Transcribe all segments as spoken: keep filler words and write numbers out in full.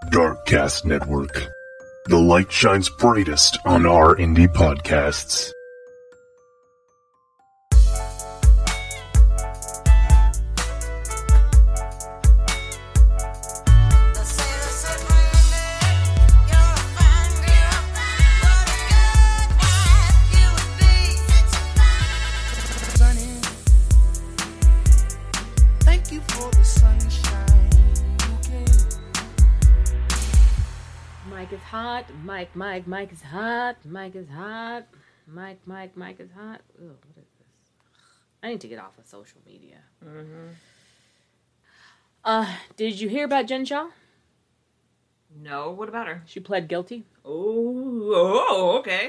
Darkcast Network. The light shines brightest on our indie podcasts. Mike, Mike, Mike is hot. Mike is hot. Mike, Mike, Mike is hot. Ugh, what is this? I need to get off of social media. Mm-hmm. Uh, did you hear about Jen Shaw? No, what about her? She pled guilty. Oh, oh okay.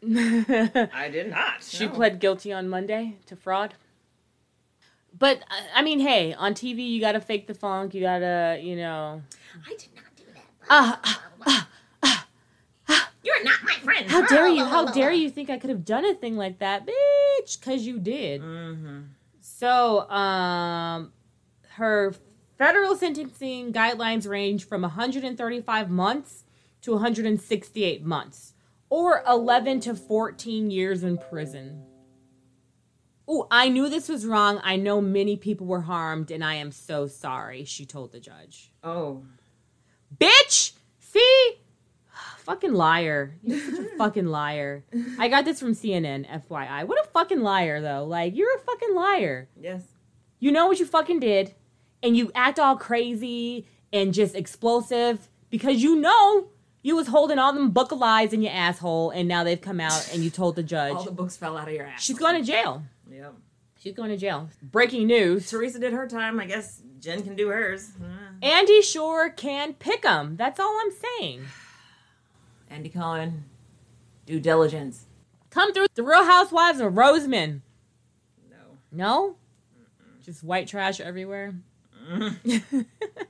I did not. She no. pled guilty on Monday to fraud. But, I mean, hey, on T V, you gotta fake the funk. You gotta, you know. I did not do that. Ah, uh, ah, uh, uh, You're not my friend. How dare you? How dare you think I could have done a thing like that, bitch? Because you did. Mm-hmm. So, um, her federal sentencing guidelines range from one hundred thirty-five months to one hundred sixty-eight months, or eleven to fourteen years in prison. Ooh, I knew this was wrong. I know many people were harmed, and I am so sorry, she told the judge. Oh. Bitch! See? Fucking liar. You're such a fucking liar. I got this from C N N, F Y I. What a fucking liar, though. Like, you're a fucking liar. Yes. You know what you fucking did, and you act all crazy and just explosive because you know you was holding all them book of lies in your asshole, and now they've come out and you told the judge. All the books fell out of your ass. She's going to jail. Yep. She's going to jail. Breaking news. Teresa did her time. I guess Jen can do hers. Uh. Andy sure can pick 'em. That's all I'm saying. Andy Cohen, due diligence. Come through the Real Housewives of Roseman. No. No? Mm-mm. Just white trash everywhere? Mm.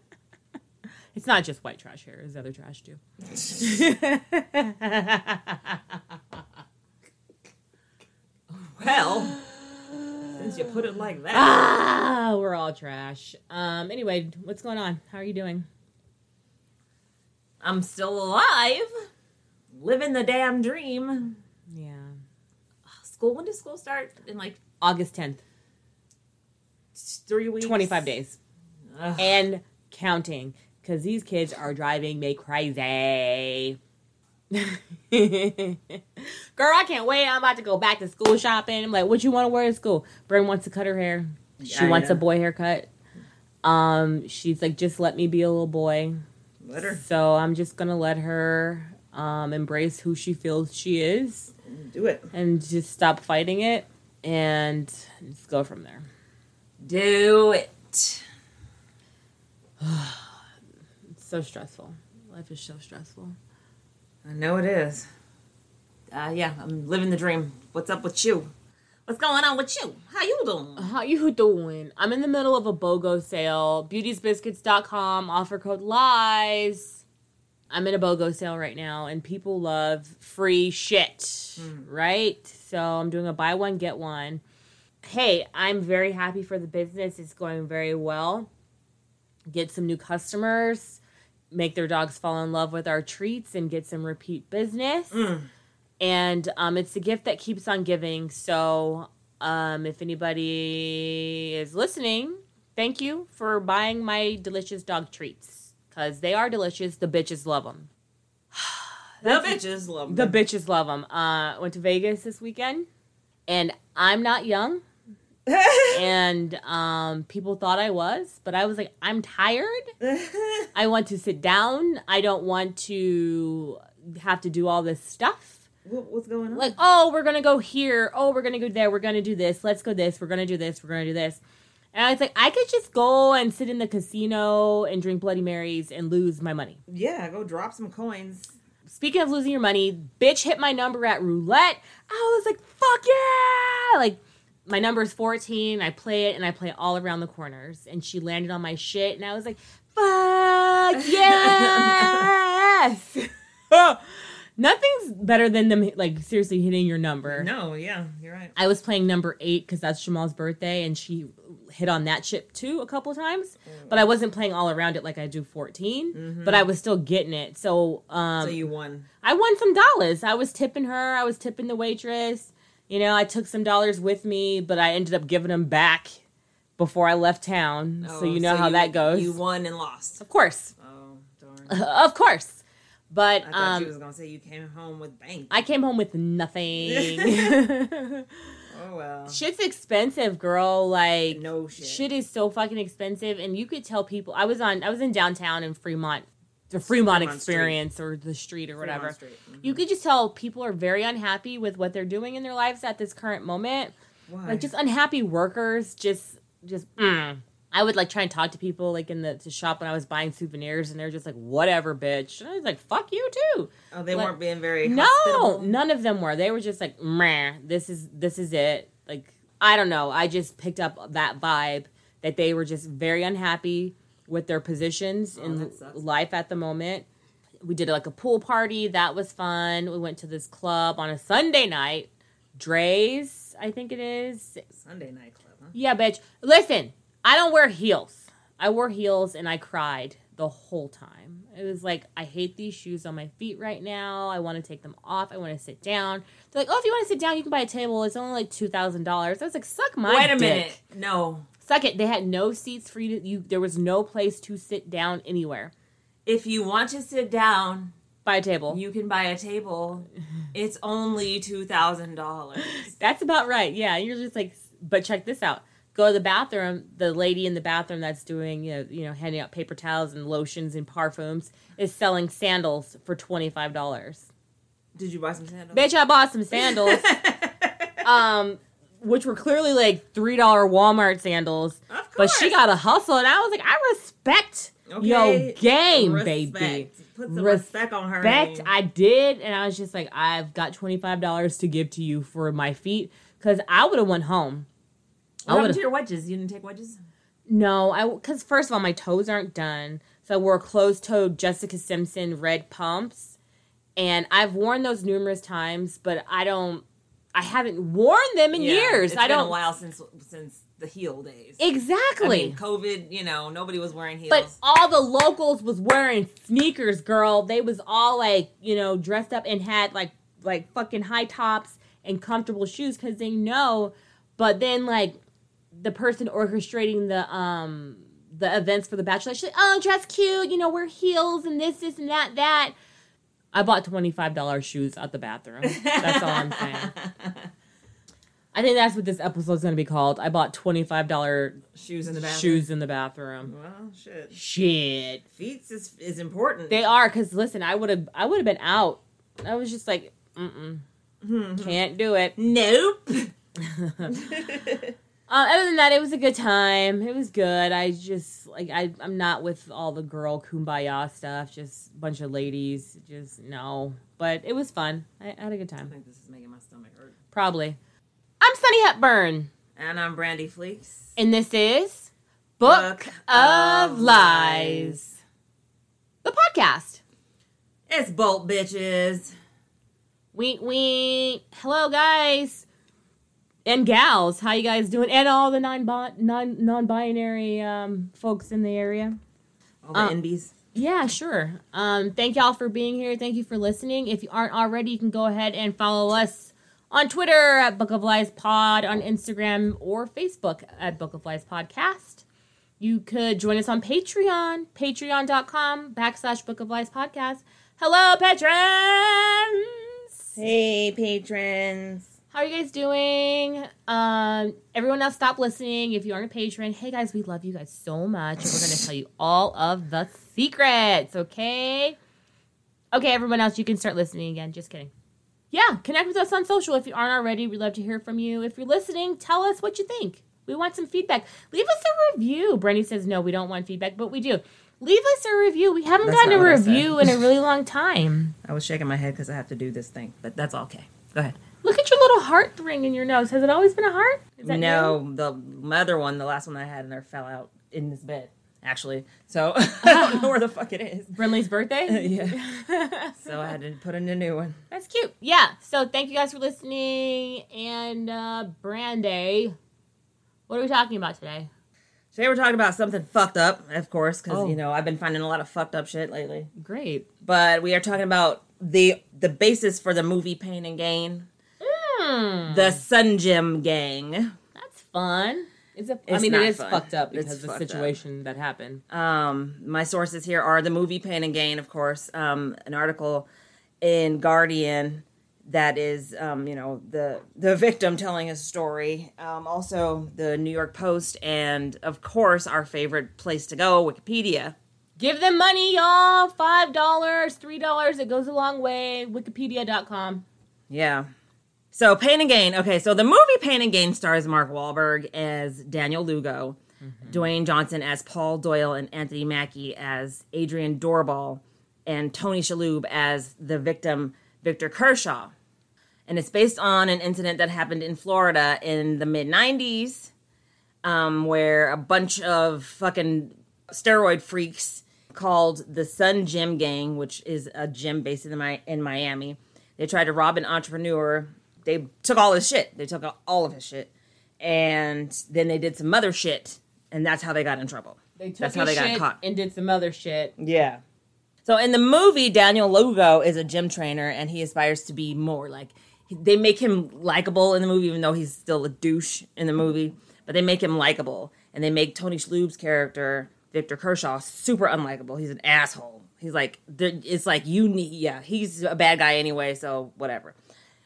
It's not just white trash here. There's other trash, too. Well, since you put it like that. Ah, we're all trash. Um. Anyway, what's going on? How are you doing? I'm still alive. Living the damn dream. Yeah. School, when does school start? In like August tenth. Three weeks? twenty-five days. Ugh. And counting. Because these kids are driving me crazy. Girl, I can't wait. I'm about to go back to school shopping. I'm like, what you want to wear to school? Bryn wants to cut her hair. She yeah, wants yeah. a boy haircut. Um, she's like, just let me be a little boy. Let her. So I'm just going to let her um, embrace who she feels she is. Do it. And just stop fighting it. And just go from there. Do it. It's so stressful. Life is so stressful. I know it is. Uh, yeah, I'm living the dream. What's up with you? What's going on with you? How you doing? How you doing? I'm in the middle of a BOGO sale. beauties biscuits dot com, offer code LIES. I'm in a BOGO sale right now, and people love free shit, mm. right? So I'm doing a buy one, get one. Hey, I'm very happy for the business. It's going very well. Get some new customers. Make their dogs fall in love with our treats and get some repeat business. Mm. And um, it's a gift that keeps on giving. So um, if anybody is listening, thank you for buying my delicious dog treats. Because they are delicious. The bitches love them. The bitches love them. The bitches love them. Uh, went to Vegas this weekend. And I'm not young. And um, people thought I was, but I was like, I'm tired. I want to sit down. I don't want to have to do all this stuff. What, what's going on? Like, oh, we're going to go here. Oh, we're going to go there. We're going to do this. Let's go this. We're going to do this. We're going to do this. And I was like, I could just go and sit in the casino and drink Bloody Marys and lose my money. Yeah, go drop some coins. Speaking of losing your money, bitch hit my number at roulette. I was like, fuck yeah! Like, my number is fourteen. I play it, and I play it all around the corners. And she landed on my shit, and I was like, fuck yes! Nothing's better than them, like, seriously hitting your number. No, yeah, you're right. I was playing number eight because that's Jamal's birthday, and she hit on that chip too a couple times, mm. but I wasn't playing all around it like I do fourteen, mm-hmm. but I was still getting it. So, um, so you won. I won some dollars. I was tipping her. I was tipping the waitress. You know, I took some dollars with me, but I ended up giving them back before I left town. Oh, so you know so how you, that goes. You won and lost. Of course. Oh, darn. Uh, of course. But I thought um, you was gonna say you came home with bank. I came home with nothing. Oh well. Shit's expensive, girl. Like no shit. Shit is so fucking expensive, and you could tell people. I was on. I was in downtown in Fremont, the Fremont, Fremont Experience Street. Or the street or whatever. Mm-hmm. You could just tell people are very unhappy with what they're doing in their lives at this current moment. Why? Like just unhappy workers. Just, just. Mm. I would, like, try and talk to people, like, in the, the shop when I was buying souvenirs, and they're just like, whatever, bitch. And I was like, fuck you, too. Oh, they like, weren't being very No, hospitable? None of them were. They were just like, meh, this is, this is it. Like, I don't know. I just picked up that vibe that they were just very unhappy with their positions oh, in life at the moment. We did, like, a pool party. That was fun. We went to this club on a Sunday night. Dre's, I think it is. Sunday night club, huh? Yeah, bitch. Listen. I don't wear heels. I wore heels and I cried the whole time. It was like, I hate these shoes on my feet right now. I want to take them off. I want to sit down. They're like, oh, if you want to sit down, you can buy a table. It's only like two thousand dollars. I was like, suck my Wait a dick. minute. No. Suck it. They had no seats for you to, you. There was no place to sit down anywhere. If you want to sit down, buy a table. You can buy a table. It's only two thousand dollars. That's about right. Yeah. You're just like, but check this out. Go to the bathroom. The lady in the bathroom that's doing, you know, you know, handing out paper towels and lotions and parfums is selling sandals for twenty-five dollars. Did you buy some sandals? Bitch, I bought some sandals, um, which were clearly like three dollar Walmart sandals. Of course. But she got a hustle, and I was like, I respect okay. your game, respect. baby. Put some respect, respect on her Respect, name. I did, and I was just like, I've got twenty-five dollars to give to you for my feet, because I would have went home. What happened to your wedges? You didn't take wedges? No, I because first of all, my toes aren't done. So I wore closed-toed Jessica Simpson red pumps, and I've worn those numerous times, but I don't. I haven't worn them in yeah, years. It's I been don't. a while since since the heel days. Exactly. I mean, COVID. You know, nobody was wearing heels. But all the locals was wearing sneakers, girl. They was all like, you know, dressed up and had like like fucking high tops and comfortable shoes because they know. But then like. The person orchestrating the um the events for the bachelor, she's like, oh, dress cute, you know, wear heels and this, this, and that, that. I bought twenty-five dollars shoes at the bathroom. That's all I'm saying. I think that's what this episode's going to be called. I bought twenty-five dollars shoes in the bathroom. Shoes in the bathroom. Well, shit. Shit. Feet is is important. They are, because listen, I would have I would have been out. I was just like, mm-mm. Mm-hmm. Can't do it. Nope. Uh, other than that, it was a good time. It was good. I just, like, I, I'm not with all the girl kumbaya stuff. Just a bunch of ladies. Just, no. But it was fun. I, I had a good time. I think this is making my stomach hurt. Probably. I'm Sunny Hepburn. And I'm Brandy Fleeks. And this is Book, Book of, of Lies. Lies. The podcast. It's Bolt Bitches. Wink, wink. Hello, guys. And gals, how you guys doing? And all the non non non-binary um, folks in the area. All the uh, N Bs. Yeah, sure. Um, thank y'all for being here. Thank you for listening. If you aren't already, you can go ahead and follow us on Twitter at Book of Lies Pod, on Instagram or Facebook at Book of Lies Podcast. You could join us on Patreon, patreon.com backslash Book of Lies Podcast. Hello, patrons! Hey, patrons. How are you guys doing? Um, everyone else, stop listening. If you aren't a patron, hey guys, we love you guys so much. And we're going to tell you all of the secrets, okay? Okay, everyone else, you can start listening again. Just kidding. Yeah, connect with us on social if you aren't already. We'd love to hear from you. If you're listening, tell us what you think. We want some feedback. Leave us a review. Brandy says, no, we don't want feedback, but we do. Leave us a review. We haven't that's gotten a review in a really long time. I was shaking my head because I have to do this thing, but that's okay. Go ahead. Look at your little heart ring in your nose. Has it always been a heart? Is that no, new? The mother one, the last one I had in there, fell out in this bed, actually. So I don't know where the fuck it is. Brinley's birthday? Yeah. So I had to put in a new one. That's cute. Yeah. So thank you guys for listening. And uh, Brandy, what are we talking about today? Today we're talking about something fucked up, of course, because, Oh. you know, I've been finding a lot of fucked up shit lately. Great. But we are talking about the the basis for the movie Pain and Gain. Mm. The Sun Gym Gang. That's fun. It's a, I It's mean, not it is fun. fucked up It's because of the fucked up. situation that happened. Um, my sources here are the movie Pain and Gain, of course, um, an article in Guardian that is, um, you know, the the victim telling his story. Um, also, the New York Post, and of course, our favorite place to go, Wikipedia. Give them money, y'all. Five dollars, three dollars. It goes a long way. Wikipedia dot com. Yeah. So, Pain and Gain. Okay, so the movie Pain and Gain stars Mark Wahlberg as Daniel Lugo, mm-hmm. Dwayne Johnson as Paul Doyle, and Anthony Mackie as Adrian Doorball, and Tony Shalhoub as the victim, Victor Kershaw. And it's based on an incident that happened in Florida in the mid nineties, um, where a bunch of fucking steroid freaks called the Sun Gym Gang, which is a gym based in, Mi- in Miami. They tried to rob an entrepreneur. They took all his shit. They took all of his shit. And then they did some other shit, and that's how they got in trouble. They took that's his how they shit got caught. and did some other shit. Yeah. So in the movie, Daniel Lugo is a gym trainer, and he aspires to be more. Like, they make him likable in the movie, even though he's still a douche in the movie. But they make him likable, and they make Tony Shalhoub's character, Victor Kershaw, super unlikable. He's an asshole. He's like, it's like, you need, yeah, he's a bad guy anyway, so whatever.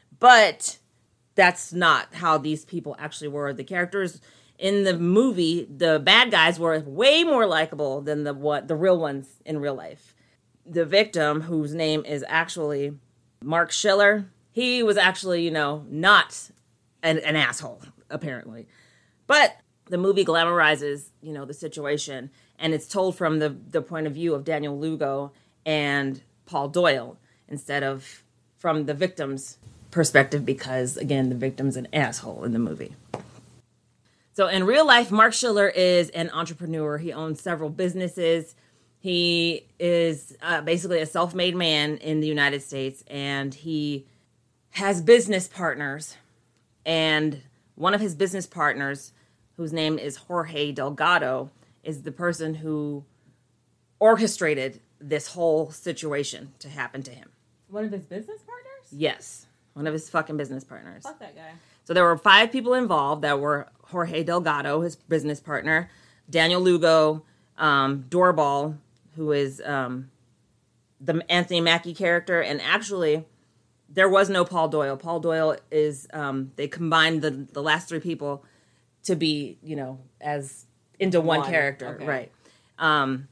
But that's not how these people actually were. The characters in the movie, the bad guys were way more likable than the what the real ones in real life. The victim, whose name is actually Mark Schiller, he was actually, you know, not an, an asshole, apparently. But the movie glamorizes, you know, the situation, and it's told from the, the point of view of Daniel Lugo and Paul Doyle instead of from the victim's perspective because, again, the victim's an asshole in the movie. So in real life, Mark Schiller is an entrepreneur. He owns several businesses. He is uh, basically a self-made man in the United States, and he has business partners. And one of his business partners, whose name is Jorge Delgado, is the person who orchestrated this whole situation to happen to him. One of his business partners? Yes. One of his fucking business partners. Fuck that guy. So there were five people involved that were Jorge Delgado, his business partner, Daniel Lugo, um, Doorball, who is um, the Anthony Mackie character, and actually there was no Paul Doyle. Paul Doyle is, um, they combined the, the last three people to be, you know, as into one, one. character. Okay. Right. Um,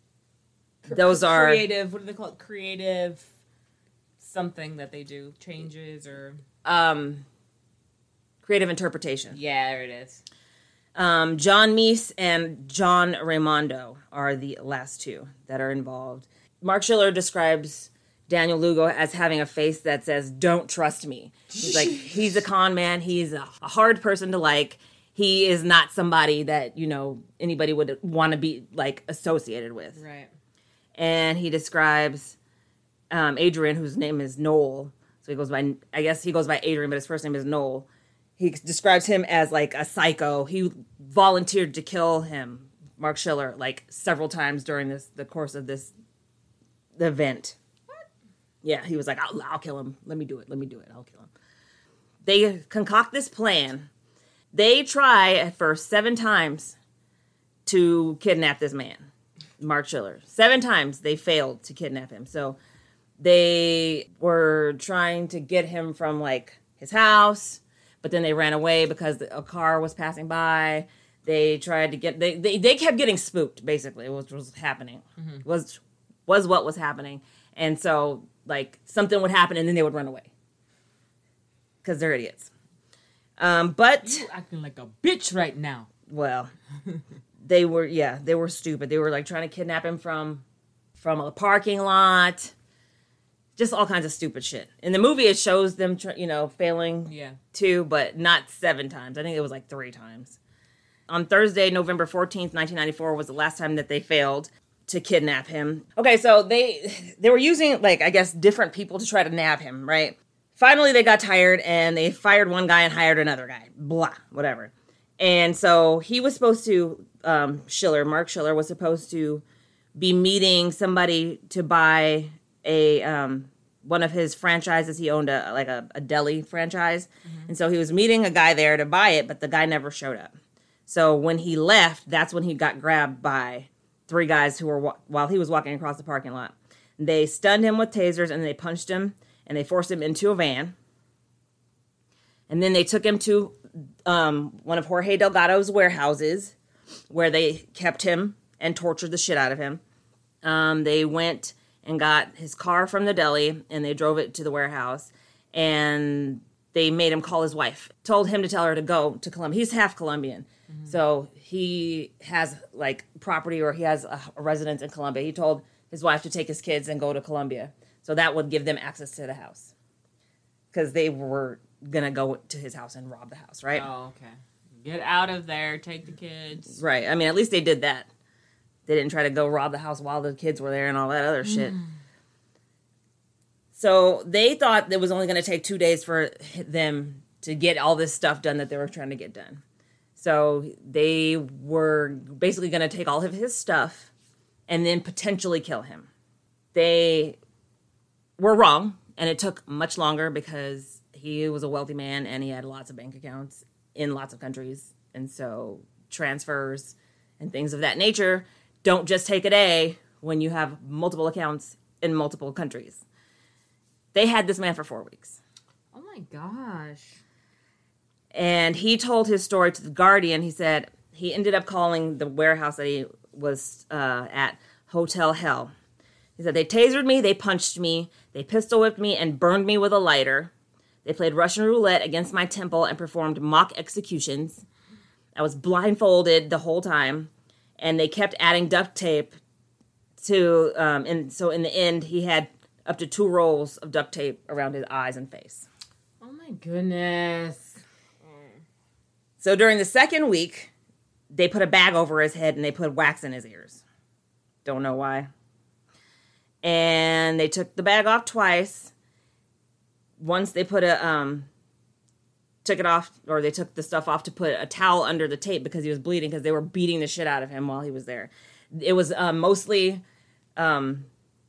those are... Creative, what do they call it? Creative something that they do. Changes or... Um, creative interpretation. Yeah, there it is. Um, John Meese and John Raimondo are the last two that are involved. Mark Schiller describes Daniel Lugo as having a face that says, "Don't trust me." He's like, he's a con man. He's a, a hard person to like. He is not somebody that, you know, anybody would want to be, like, associated with. Right. And he describes um, Adrian, whose name is Noel. So he goes by, I guess he goes by Adrian, but his first name is Noel. He describes him as, like, a psycho. He volunteered to kill him, Mark Schiller, like, several times during this the course of this the event. What? Yeah, he was like, I'll, I'll kill him. Let me do it. Let me do it. I'll kill him. They concoct this plan. They try at first seven times to kidnap this man, Mark Schiller. Seven times they failed to kidnap him. So they were trying to get him from, like, his house, but then they ran away because a car was passing by. They tried to get, they they, they kept getting spooked, basically, which was happening, mm-hmm. was was what was happening. And so, like, something would happen and then they would run away because they're idiots. Um, but you acting like a bitch right now. Well, they were, yeah, they were stupid. They were, like, trying to kidnap him from from a parking lot. Just all kinds of stupid shit. In the movie, it shows them, tr- you know, failing yeah. too, but not seven times. I think it was like three times. On Thursday, November fourteenth, nineteen ninety-four, was the last time that they failed to kidnap him. Okay, so they they were using, like, I guess, different people to try to nab him, right? Finally, they got tired, and they fired one guy and hired another guy. Blah, whatever. And so he was supposed to um, Schiller, Mark Schiller, was supposed to be meeting somebody to buy a um, one of his franchises. He owned a like a, a deli franchise, mm-hmm. and so he was meeting a guy there to buy it, but the guy never showed up. So when he left, that's when he got grabbed by three guys who were wa- while he was walking across the parking lot. They stunned him with tasers and they punched him and they forced him into a van. And then they took him to um, one of Jorge Delgado's warehouses where they kept him and tortured the shit out of him. Um, they went and got his car from the deli and they drove it to the warehouse and they made him call his wife. Told him to tell her to go to Colombia. He's half Colombian. Mm-hmm. So he has like property or he has a, a residence in Colombia. He told his wife to take his kids and go to Colombia. So that would give them access to the house. Because they were going to go to his house and rob the house, right? Oh, okay. Get out of there. Take the kids. Right. I mean, at least they did that. They didn't try to go rob the house while the kids were there and all that other shit. Mm. So they thought it was only going to take two days for them to get all this stuff done that they were trying to get done. So they were basically going to take all of his stuff and then potentially kill him. They were wrong, and it took much longer because he was a wealthy man and he had lots of bank accounts in lots of countries. And so transfers and things of that nature don't just take a day when you have multiple accounts in multiple countries. They had this man for four weeks. Oh my gosh. And he told his story to The Guardian. He said he ended up calling the warehouse that he was uh, at Hotel Hell. He said, they tasered me, they punched me, they pistol whipped me and burned me with a lighter. They played Russian roulette against my temple and performed mock executions. I was blindfolded the whole time. And they kept adding duct tape to, um, and so in the end, he had up to two rolls of duct tape around his eyes and face. Oh my goodness. So during the second week, they put a bag over his head and they put wax in his ears. Don't know why. And they took the bag off twice. Once they put a, um, took it off, or they took the stuff off to put a towel under the tape because he was bleeding because they were beating the shit out of him while he was there. It was uh, mostly um,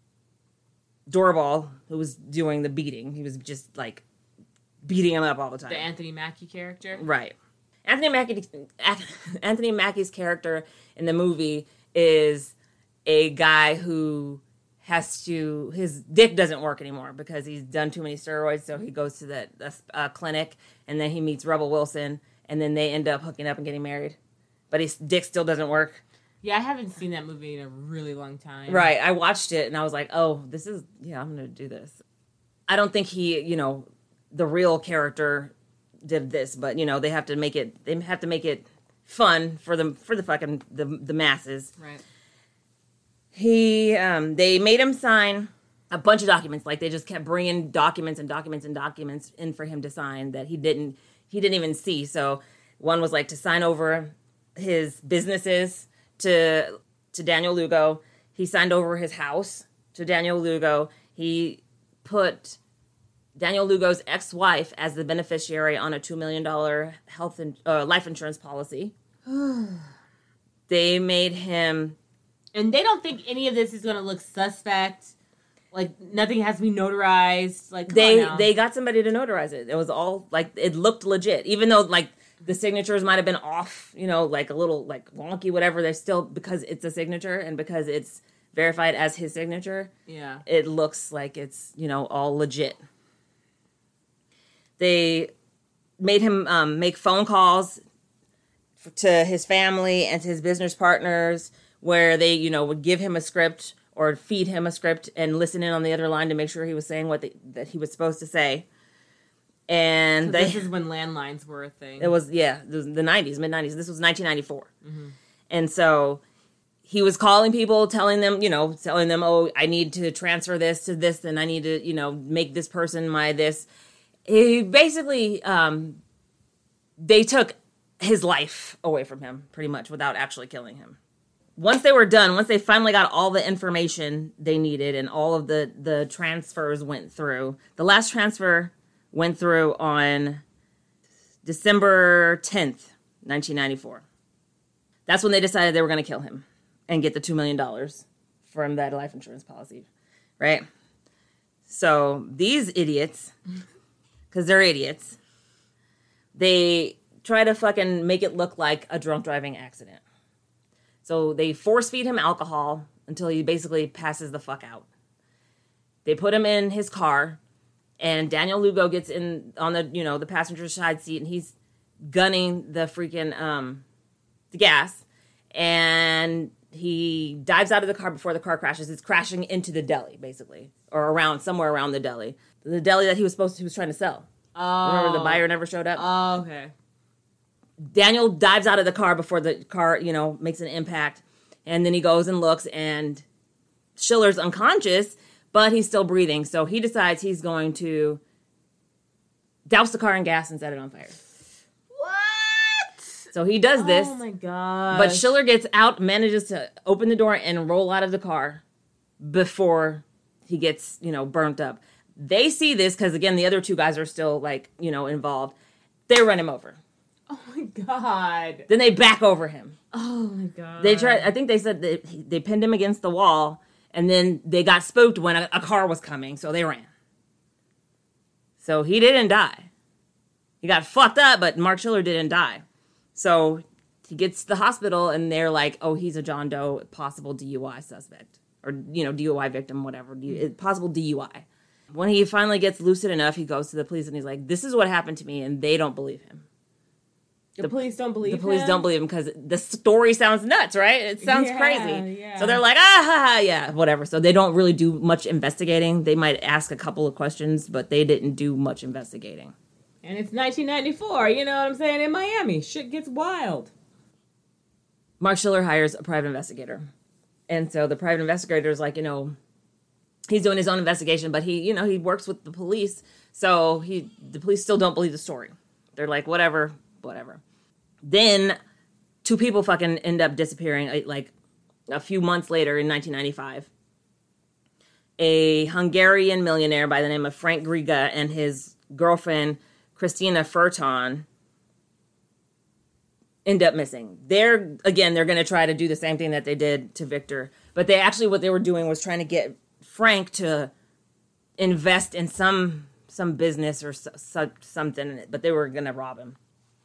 Doorball who was doing the beating. He was just like beating him up all the time. The Anthony Mackie character? Right. Anthony Mackie, Anthony Mackie's character in the movie is a guy who has to, his dick doesn't work anymore because he's done too many steroids, so he goes to the, the uh, clinic, and then he meets Rebel Wilson, and then they end up hooking up and getting married. But his dick still doesn't work. Yeah, I haven't seen that movie in a really long time. Right, I watched it, and I was like, oh, this is, yeah, I'm going to do this. I don't think he, you know, the real character did this, but, you know, they have to make it, they have to make it fun for the, for the fucking, the, the masses. Right. He, um, they made him sign a bunch of documents. Like, they just kept bringing documents and documents and documents in for him to sign that he didn't, he didn't even see. So one was like to sign over his businesses to, to Daniel Lugo. He signed over his house to Daniel Lugo. He put Daniel Lugo's ex-wife as the beneficiary on a two million dollars health and uh, life insurance policy. They made him... And they don't think any of this is going to look suspect. Like, nothing has to be notarized. Like, come they on now. they got somebody to notarize it. It was all, like, it looked legit. Even though, like, the signatures might have been off, you know, like a little, like, wonky, whatever. They're still, because it's a signature and because it's verified as his signature, yeah, it looks like it's, you know, all legit. They made him um, make phone calls to his family and to his business partners where they, you know, would give him a script or feed him a script and listen in on the other line to make sure he was saying what they, that he was supposed to say. And they, this is when landlines were a thing. It was, yeah, it was the nineties, mid-nineties. This was nineteen ninety-four. Mm-hmm. And so he was calling people, telling them, you know, telling them, oh, I need to transfer this to this, and I need to, you know, make this person my this. He basically, um, they took his life away from him, pretty much, without actually killing him. Once they were done, once they finally got all the information they needed and all of the, the transfers went through, the last transfer went through on December tenth, nineteen ninety-four. That's when they decided they were going to kill him and get the two million dollars from that life insurance policy, right? So these idiots, because they're idiots, they try to fucking make it look like a drunk driving accident. So they force feed him alcohol until he basically passes the fuck out. They put him in his car, and Daniel Lugo gets in on the, you know, the passenger side seat, and he's gunning the freaking um, the gas, and he dives out of the car before the car crashes. It's crashing into the deli, basically, or around somewhere around the deli, the deli that he was supposed to, he was trying to sell. Oh. Remember the buyer never showed up? Oh, okay. Daniel dives out of the car before the car, you know, makes an impact, and then he goes and looks, and Schiller's unconscious, but he's still breathing. So he decides he's going to douse the car in gas and set it on fire. What? So he does this. Oh my god! But Schiller gets out, manages to open the door and roll out of the car before he gets, you know, burnt up. They see this because, again, the other two guys are still, like, you know, involved. They run him over. Oh my god! Then they back over him. Oh my god! They tried. I think they said they, they pinned him against the wall, and then they got spooked when a, a car was coming, so they ran. So he didn't die. He got fucked up, but Mark Schiller didn't die. So he gets to the hospital, and they're like, "Oh, he's a John Doe, possible D U I suspect, or you know, D U I victim, whatever, D- possible D U I." When he finally gets lucid enough, he goes to the police, and he's like, "This is what happened to me," and they don't believe him. The, the police don't believe The police him? don't believe him because the story sounds nuts, right? It sounds Yeah, crazy. yeah. So they're like, ah, ha, ha, yeah, whatever. So they don't really do much investigating. They might ask a couple of questions, but they didn't do much investigating. And it's nineteen ninety-four, you know what I'm saying? In Miami, shit gets wild. Mark Schiller hires a private investigator. And so the private investigator is like, you know, he's doing his own investigation, but he, you know, he works with the police. So he, the police still don't believe the story. They're like, whatever, whatever. Then two people fucking end up disappearing, like a few months later in nineteen ninety-five. A Hungarian millionaire by the name of Frank Griga and his girlfriend, Christina Furton, end up missing. They're, again, they're going to try to do the same thing that they did to Victor. But they actually, what they were doing was trying to get Frank to invest in some some business or so, so, something, but they were going to rob him.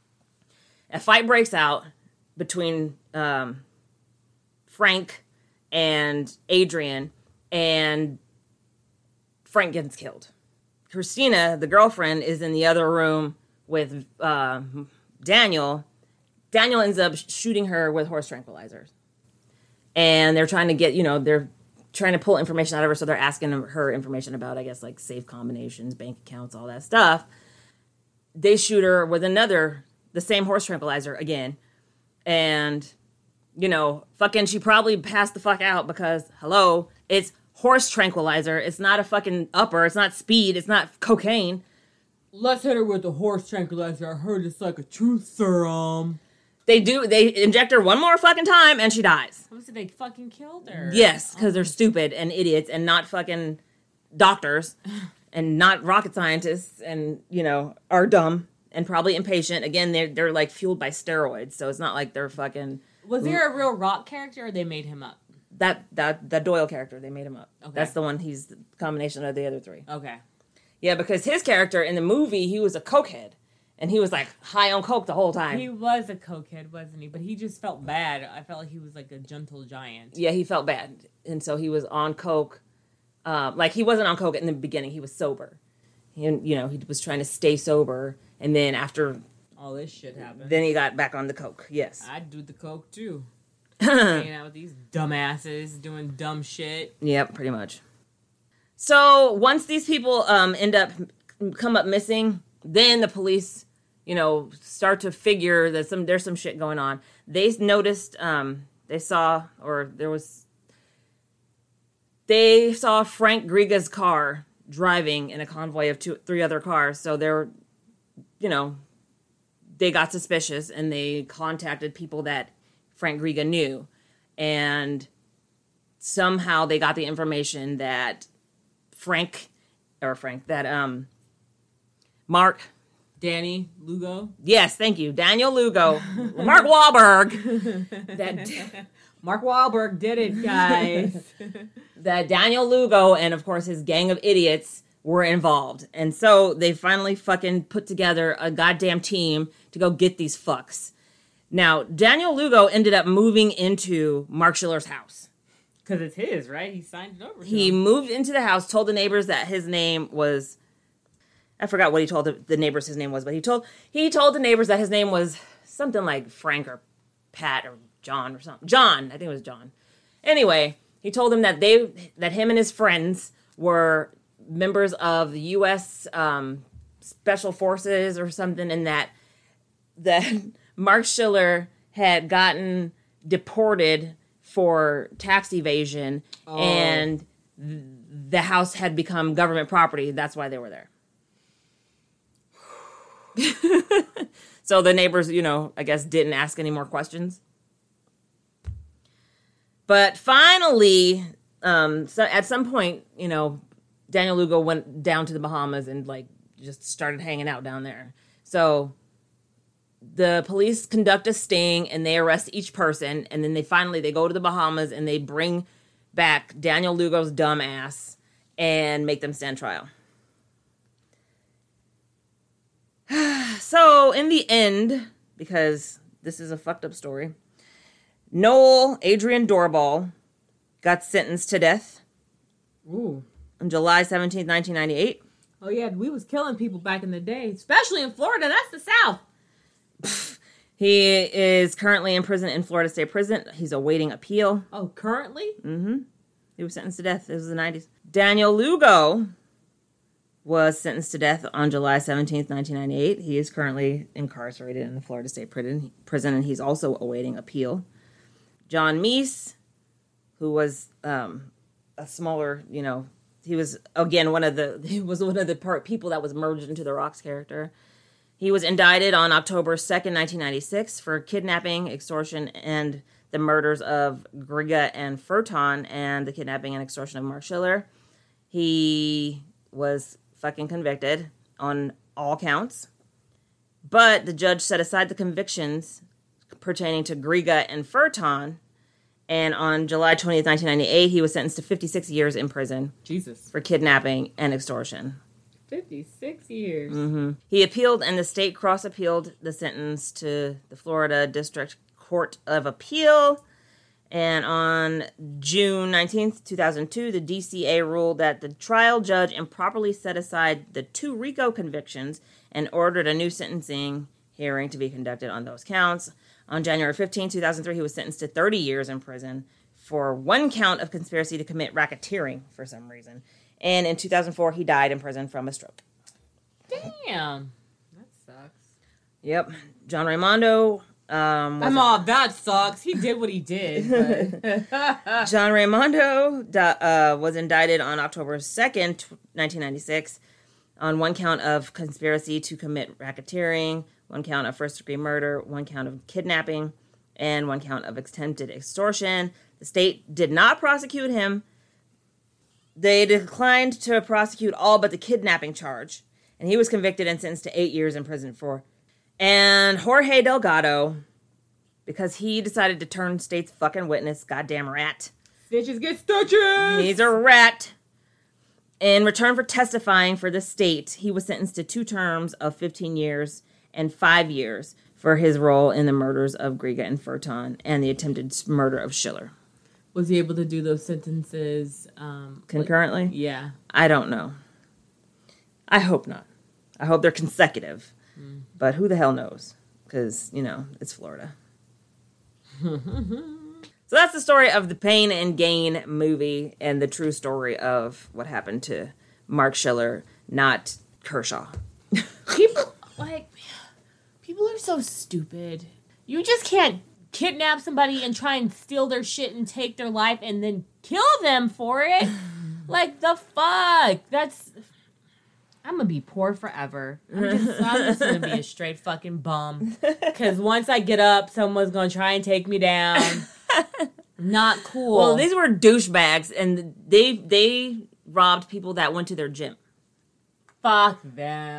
A fight breaks out between um, Frank and Adrian, and Frank gets killed. Christina, the girlfriend, is in the other room with uh, Daniel. Daniel ends up shooting her with horse tranquilizers. And they're trying to get, you know, they're trying to pull information out of her, so they're asking her information about, I guess, like safe combinations, bank accounts, all that stuff. They shoot her with another, the same horse tranquilizer again. And, you know, fucking, she probably passed the fuck out because, hello, it's horse tranquilizer. It's not a fucking upper. It's not speed. It's not cocaine. Let's hit her with the horse tranquilizer. I heard it's like a truth serum. They do, they inject her one more fucking time and she dies. What was it, they fucking killed her? Yes, because they're stupid and idiots and not fucking doctors and not rocket scientists and, you know, are dumb and probably impatient. Again, they're, they're like fueled by steroids, so it's not like they're fucking... Was there a real Rock character or they made him up? That, that, that Doyle character, they made him up. Okay. That's the one, he's the combination of the other three. Okay. Yeah, because his character in the movie, he was a cokehead. And he was like high on coke the whole time. He was a cokehead, wasn't he? But he just felt bad. I felt like he was like a gentle giant. Yeah, he felt bad. And so he was on coke. Uh, like, he wasn't on coke in the beginning. He was sober. He, you know, he was trying to stay sober. And then after... all this shit happened. Then he got back on the coke, yes. I'd do the coke, too. Hanging out with these dumbasses, doing dumb shit. Yep, pretty much. So, once these people um, end up... come up missing, then the police... you know, start to figure that some there's some shit going on. They noticed, um, they saw, or there was, they saw Frank Griga's car driving in a convoy of two, three other cars. So they're, you know, they got suspicious and they contacted people that Frank Griga knew. And somehow they got the information that Frank, or Frank, that um, Mark... Danny Lugo. Yes, thank you. Daniel Lugo. Mark Wahlberg. That Mark Wahlberg did it, guys. That Daniel Lugo and, of course, his gang of idiots were involved. And so they finally fucking put together a goddamn team to go get these fucks. Now, Daniel Lugo ended up moving into Mark Schiller's house. Because it's his, right? He signed it over to He him. moved into the house, told the neighbors that his name was... I forgot what he told the, the neighbors his name was, but he told he told the neighbors that his name was something like Frank or Pat or John or something. John, I think it was John. Anyway, he told them that they that him and his friends were members of the U S um, Special Forces or something, and that that Mark Schiller had gotten deported for tax evasion, oh. and th- the house had become government property. That's why they were there. So the neighbors, you know, I guess didn't ask any more questions. But finally, um, so at some point, you know, Daniel Lugo went down to the Bahamas and like just started hanging out down there. So the police conduct a sting and they arrest each person, and then they finally they go to the Bahamas and they bring back Daniel Lugo's dumb ass and make them stand trial. So, in the end, because this is a fucked up story, Noel Adrian Doorball got sentenced to death. Ooh. On July seventeenth, nineteen ninety-eight. Oh, yeah, we was killing people back in the day, especially in Florida. That's the South. He is currently in prison in Florida State Prison. He's awaiting appeal. Oh, currently? Mm-hmm. He was sentenced to death. It was the nineties. Daniel Lugo was sentenced to death on July seventeenth, nineteen ninety-eight. He is currently incarcerated in the Florida State prison, prison and he's also awaiting appeal. John Meese, who was um, a smaller, you know, he was, again, one of the, he was one of the part, people that was merged into the Rock's character. He was indicted on October second, nineteen ninety-six for kidnapping, extortion, and the murders of Griga and Furton, and the kidnapping and extortion of Mark Schiller. He was fucking convicted on all counts. But the judge set aside the convictions pertaining to Griga and Furton. And on July twentieth, nineteen ninety-eight, he was sentenced to fifty-six years in prison. Jesus. For kidnapping and extortion. fifty-six years. Mm-hmm. He appealed, and the state cross-appealed the sentence to the Florida District Court of Appeal. And on June nineteenth, two thousand two, the D C A ruled that the trial judge improperly set aside the two RICO convictions and ordered a new sentencing hearing to be conducted on those counts. On January fifteenth, two thousand three, he was sentenced to thirty years in prison for one count of conspiracy to commit racketeering for some reason. And in two thousand four, he died in prison from a stroke. Damn. That sucks. Yep. John Raimondo... Um, I'm all, that sucks. He did what he did. But. John Raimondo uh, was indicted on October second, nineteen ninety-six, on one count of conspiracy to commit racketeering, one count of first-degree murder, one count of kidnapping, and one count of attempted extortion. The state did not prosecute him. They declined to prosecute all but the kidnapping charge, and he was convicted and sentenced to eight years in prison for. And Jorge Delgado, because he decided to turn state's fucking witness, goddamn rat. Stitches get stitches! He's a rat. In return for testifying for the state, he was sentenced to two terms of fifteen years and five years for his role in the murders of Griga and Furton and the attempted murder of Schiller. Was he able to do those sentences um, concurrently? Like, yeah. I don't know. I hope not. I hope they're consecutive. Mm. But who the hell knows? Because, you know, it's Florida. So that's the story of the Pain and Gain movie and the true story of what happened to Mark Schiller, not Kershaw. People, like, people are so stupid. You just can't kidnap somebody and try and steal their shit and take their life and then kill them for it. Like, the fuck? That's... I'm gonna be poor forever. I'm just, I'm just gonna be a straight fucking bum. Because once I get up, someone's gonna try and take me down. Not cool. Well, these were douchebags, and they they robbed people that went to their gym. Fuck them.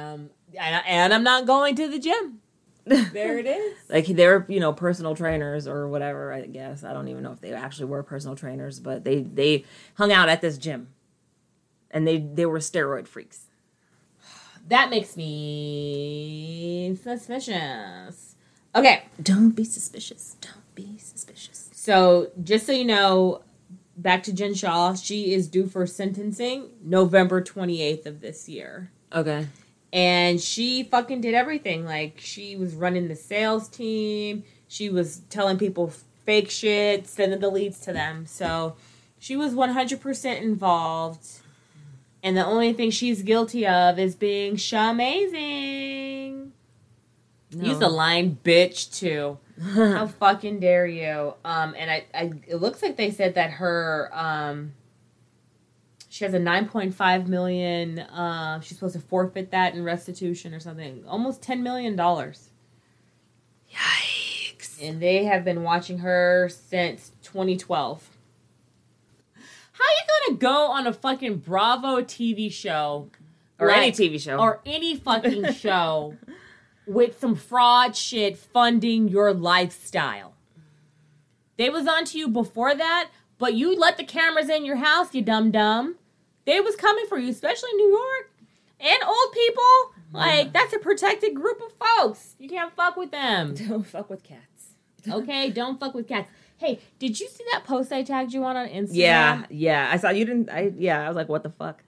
And, and I'm not going to the gym. There it is. Like, they were, you know, personal trainers or whatever, I guess. I don't even know if they actually were personal trainers, but they, they hung out at this gym. And they, they were steroid freaks. That makes me suspicious. Okay. Don't be suspicious. Don't be suspicious. So, just so you know, back to Jen Shah, she is due for sentencing November twenty-eighth of this year. Okay. And she fucking did everything. Like, she was running the sales team. She was telling people fake shit, sending the leads to them. So, she was one hundred percent involved. And the only thing she's guilty of is being shamazing. No. Use the line bitch, too. How fucking dare you? Um, and I, I, it looks like they said that her, um, she has a nine point five million dollars, uh, she's supposed to forfeit that in restitution or something. Almost ten million dollars. Yikes. And they have been watching her since twenty twelve. How you gonna go on a fucking Bravo T V show? Or like, any T V show. Or any fucking show with some fraud shit funding your lifestyle? They was on to you before that, but you let the cameras in your house, you dumb-dumb. They was coming for you, especially New York. And old people. Like, that's a protected group of folks. You can't fuck with them. Don't fuck with cats. Okay, don't fuck with cats. Hey, did you see that post I tagged you on on Instagram? Yeah, yeah. I saw you didn't. I yeah. I was like, what the fuck?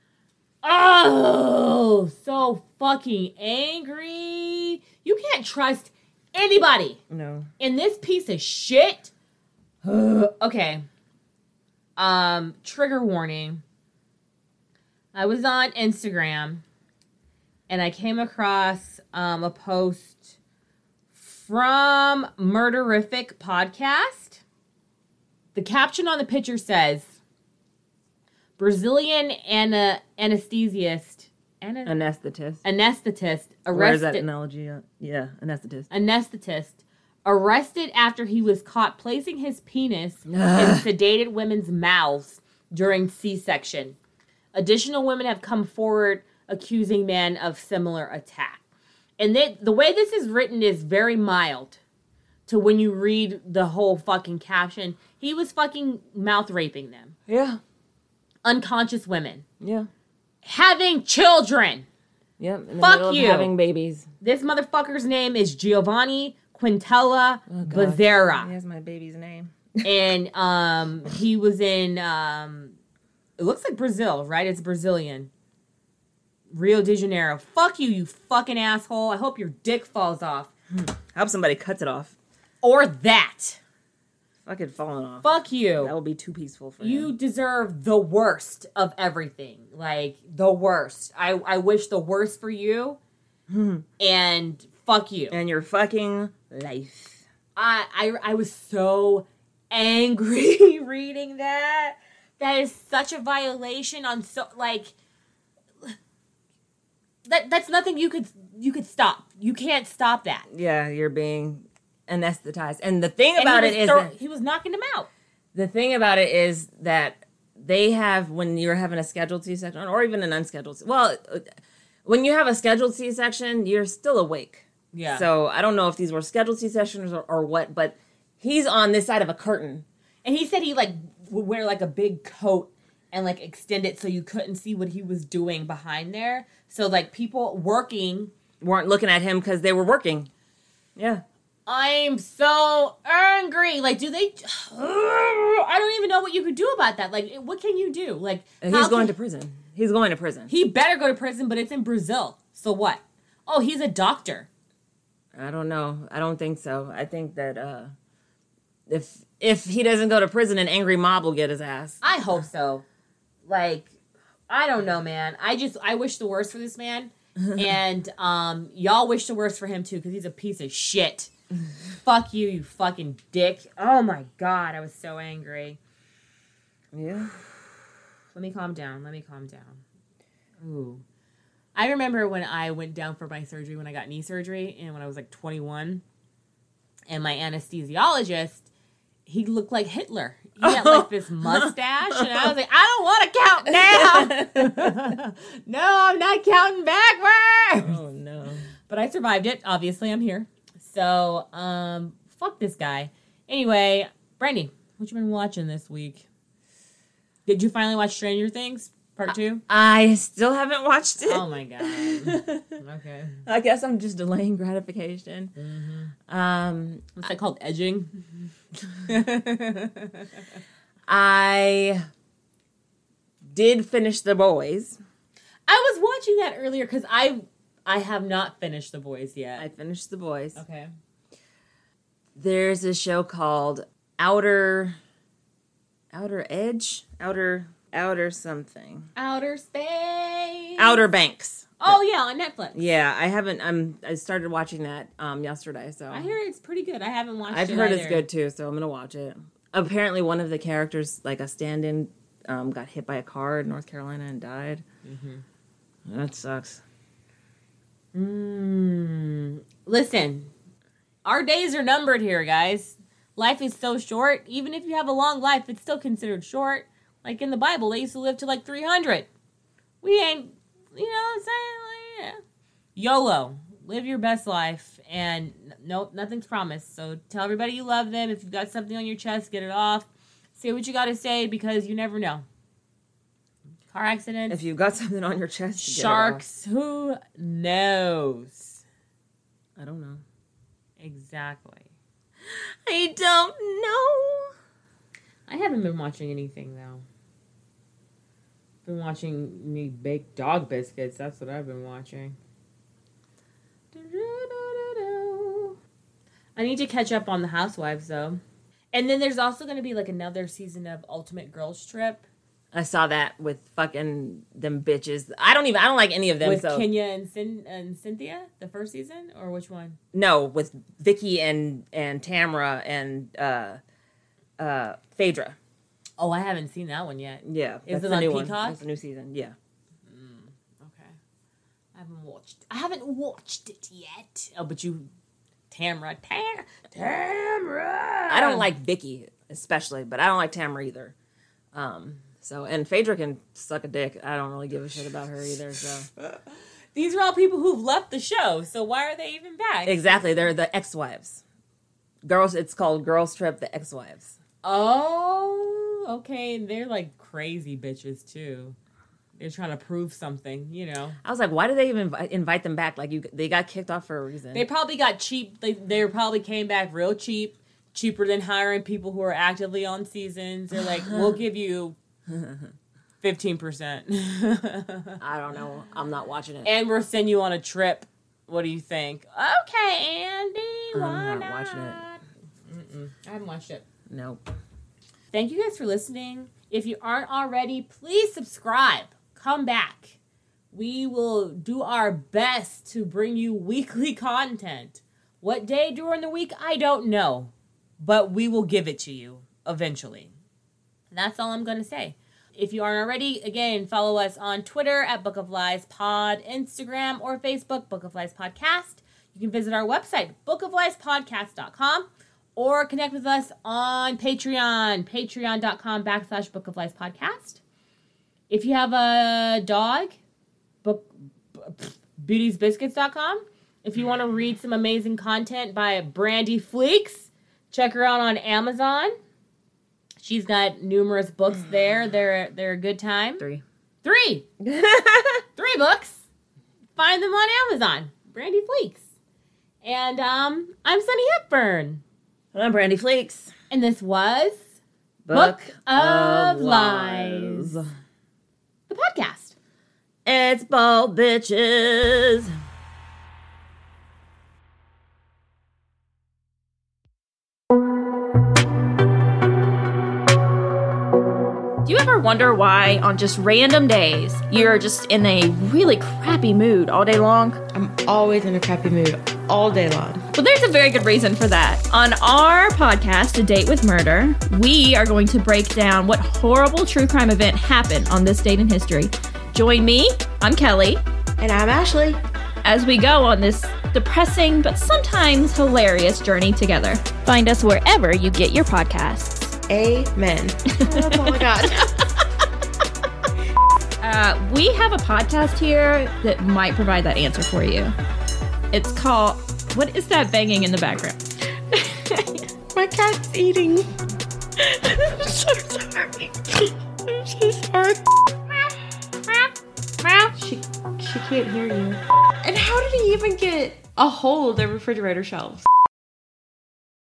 Oh, so fucking angry. You can't trust anybody. No. In this piece of shit. Okay. Um, trigger warning. I was on Instagram and I came across um, a post from Murderific Podcast. The caption on the picture says, Brazilian ana- anesthesiast, ana- Anesthetist. anesthetist arrested. Where is that analogy? Uh, yeah, anesthetist. Anesthetist arrested after he was caught placing his penis in Ugh. sedated women's mouths during C-section. Additional women have come forward accusing men of similar attack. And they, the way this is written is very mild to when you read the whole fucking caption. He was fucking mouth raping them. Yeah. Unconscious women. Yeah. Having children. Yep. In the Fuck middle of you. having babies. This motherfucker's name is Giovanni Quintella Oh, God. Becerra. He has my baby's name. And um, he was in, um, it looks like Brazil, right? It's Brazilian. Rio de Janeiro. Fuck you, you fucking asshole. I hope your dick falls off. I hope somebody cuts it off. Or that. Fucking falling off. Fuck you. That would be too peaceful for You him. deserve the worst of everything. Like, the worst. I, I wish the worst for you. And fuck you. And your fucking life. I, I I was so angry reading that. That is such a violation on so like that that's nothing you could you could stop. You can't stop that. Yeah, you're being anesthetized. And the thing And about he it was is throw- that, he was knocking him out. the thing about it is that they have, when you're having a scheduled C-section or even an unscheduled, well, when you have a scheduled C-section, you're still awake. Yeah. So I don't know if these were scheduled C-sections or, or what, but he's on this side of a curtain. And he said he like would wear like a big coat and like extend it so you couldn't see what he was doing behind there. So like people working Weren't looking at him because they were working. Yeah. I'm so angry. Like, do they? I don't even know what you could do about that. Like, what can you do? Like, And how he's going can- to prison. He's going to prison. He better go to prison, but it's in Brazil. So what? Oh, he's a doctor. I don't know. I don't think so. I think that uh, if if he doesn't go to prison, an angry mob will get his ass. I hope so. Like, I don't know, man. I just I wish the worst for this man, and um, y'all wish the worst for him too, because he's a piece of shit. Fuck you, you fucking dick. Oh my god, I was so angry. Yeah. Let me calm down. Let me calm down. Ooh. I remember when I went down for my surgery, when I got knee surgery, and when I was like twenty-one, and my anesthesiologist, he looked like Hitler. He had like this mustache, and I was like, I don't want to count down. No, I'm not counting backward. Oh But I survived it. Obviously, I'm here. So, um, fuck this guy. Anyway, Brandy, what you been watching this week? Did you finally watch Stranger Things Part Two? I still haven't watched it. Oh my god. Okay. I guess I'm just delaying gratification. Mm-hmm. Um, What's that called? Edging? I did finish The Boys. I was watching that earlier because I I have not finished The Boys yet. I finished The Boys. Okay. There's a show called Outer Outer Edge? Outer Outer something. Outer Space. Outer Banks. Oh yeah, on Netflix. Yeah, I haven't I'm I started watching that um yesterday, so I hear it's pretty good. I haven't watched I've it heard either. it's good too, so I'm going to watch it. Apparently one of the characters, like a stand-in, um, got hit by a car in North Carolina and died. Mm-hmm. That sucks. Mm. Listen, our days are numbered here, guys. Life is so short. Even if you have a long life, it's still considered short. Like in the Bible, they used to live to like three hundred. We ain't, you know what I'm saying? Like, yeah. YOLO. Live your best life. And no, nothing's promised. So tell everybody you love them. If you've got something on your chest, get it off. Say what you got to say because you never know. Car accidents. If you've got something on your chest, get Sharks. Who knows? it off. I don't know. Exactly. I don't know. I haven't been watching anything, though. Been watching me bake dog biscuits. That's what I've been watching. I need to catch up on the Housewives, though. And then there's also going to be, like, another season of Ultimate Girls Trip. I saw that with fucking them bitches. I don't even, I don't like any of them. With so. Kenya and, Cyn- and Cynthia, the first season? Or which one? No, with Vicky and, and Tamra and uh, uh, Phaedra. Oh, I haven't seen that one yet. Yeah. Is that's it the on new Peacock? One. That's the new season, yeah. Mm, okay. I haven't watched I haven't watched it yet. Oh, but you... Tamra. Tam- Tamra! I don't like Vicky, especially, but I don't like Tamra either. Um... So, and Phaedra can suck a dick. I don't really give a shit about her either, so. These are all people who've left the show, so why are they even back? Exactly. They're the ex-wives. Girls, it's called Girls Trip, the ex-wives. Oh, okay. They're like crazy bitches, too. They're trying to prove something, you know. I was like, why did they even invite, invite them back? Like, you, they got kicked off for a reason. They probably got cheap. They, they probably came back real cheap, cheaper than hiring people who are actively on seasons. They're like, we'll give you fifteen percent. I don't know. I'm not watching it. And we'll send you on a trip. What do you think? Okay, Andy. I'm why not watching it. Mm-mm. I haven't watched it. Nope. Thank you guys for listening. If you aren't already, please subscribe. Come back. We will do our best to bring you weekly content. What day during the week, I don't know. But we will give it to you eventually. That's all I'm going to say. If you aren't already, again, follow us on Twitter at Book of Lies Pod, Instagram or Facebook, Book of Lies Podcast. You can visit our website, book of lies podcast dot com, or connect with us on Patreon, patreon.com backslash Book of Lies Podcast. If you have a dog, book, beauties biscuits dot com. If you want to read some amazing content by Brandy Fleeks, check her out on Amazon. She's got numerous books there. They're they're a good time. Three. Three. Three books. Find them on Amazon. Brandy Fleeks. And um, I'm Sunny Hepburn. I'm Brandy Fleeks. And this was Book, Book of, of Lies. Lies. The podcast. It's bald bitches. Do you ever wonder why on just random days you're just in a really crappy mood all day long? I'm always in a crappy mood all day long. Well, there's a very good reason for that. On our podcast, A Date with Murder, we are going to break down what horrible true crime event happened on this date in history. Join me, I'm Kelly, And I'm Ashley. as we go on this depressing but sometimes hilarious journey together. Find us wherever you get your podcasts. Amen. That's all I got. Uh, we have a podcast here that might provide that answer for you. It's called... What is that banging in the background? My cat's eating. I'm so sorry. I'm so sorry. She, she can't hear you. And how did he even get a hold of the refrigerator shelves?